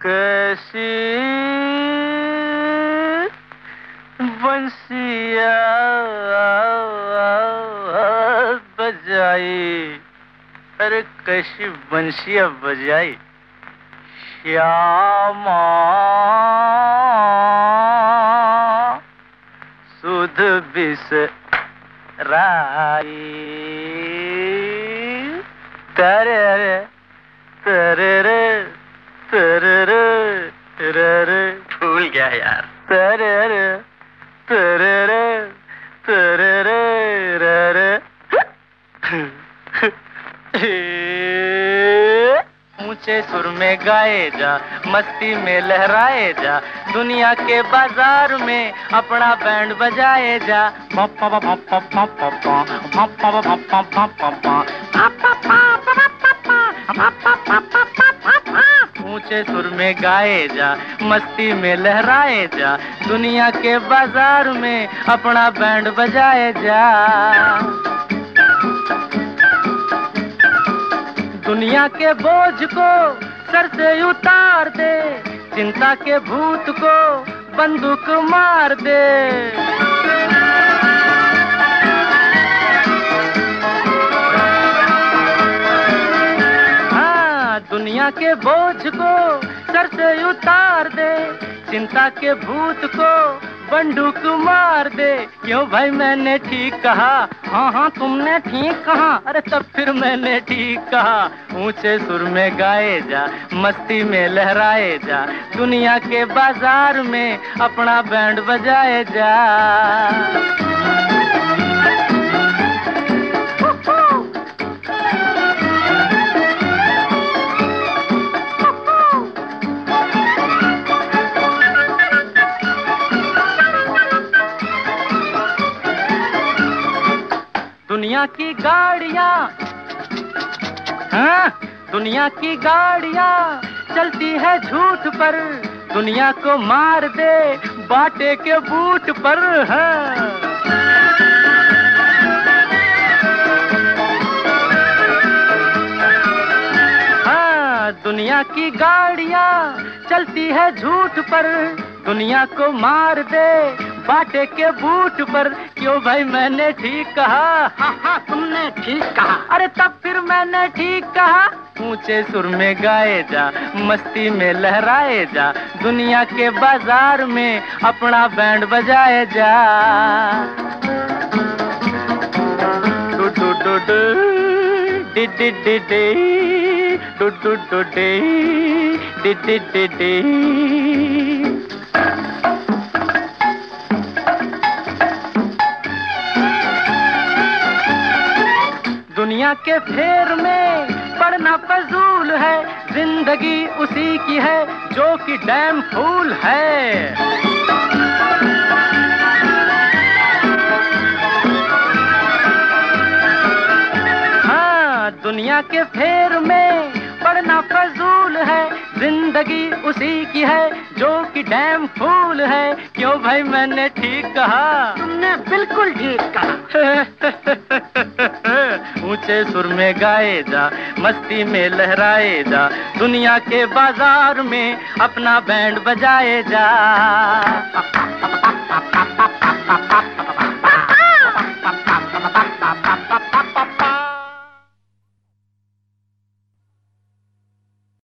कैसी बंसिया बजाई, अरे कैसी बंसिया बजाई श्यामा सुध बिसराई। तेरे रे तेरे रे तेरे रे भूल गया यार। तेरे रे तेरे रे तेरे रे ऊंचे सुर में गाए जा, मस्ती में लहराए जा, दुनिया के बाजार में अपना बैंड बजाए जा। ऊंचे सुर में गाए जा, मस्ती में लहराए जा, दुनिया के बाजार में अपना बैंड बजाए जा। दुनिया के बोझ को सर से उतार दे, चिंता के भूत को बंदूक मार दे। हाँ, दुनिया के बोझ को सर से उतार दे, चिंता के भूत को बंदूक मार दे। क्यों भाई मैंने ठीक कहा? हाँ हाँ तुमने ठीक कहा। अरे तब फिर मैंने ठीक कहा। ऊंचे सुर में गाए जा, मस्ती में लहराए जा, दुनिया के बाजार में अपना बैंड बजाए जा। दुनिया की गाड़ियाँ, हाँ दुनिया की गाड़ियाँ चलती है झूठ पर, दुनिया को मार दे बाटे के बूट पर। हाँ दुनिया की गाड़ियाँ चलती है झूठ पर, दुनिया को मार दे बाटे के बूट पर। क्यों भाई मैंने ठीक कहा? हाँ हाँ तुमने ठीक कहा। अरे तब फिर मैंने ठीक कहा। ऊंचे सुर में गाए जा, मस्ती में लहराए जा, दुनिया के बाजार में अपना बैंड बजाए जा। डू डू डू डू डी डी डी डी डू डू डू डी डी डी डी डी। दुनिया के फेर में पड़ना फजूल है, जिंदगी उसी की है जो कि डैम फूल है। हाँ दुनिया के फेर में पड़ना फजूल है, जिंदगी उसी की है जो कि डैम फूल है। क्यों भाई मैंने ठीक कहा? तुमने बिल्कुल ठीक कहा। ऊंचे सुर में गाए जा, मस्ती में लहराए जा, दुनिया के बाजार में अपना बैंड बजाए जा।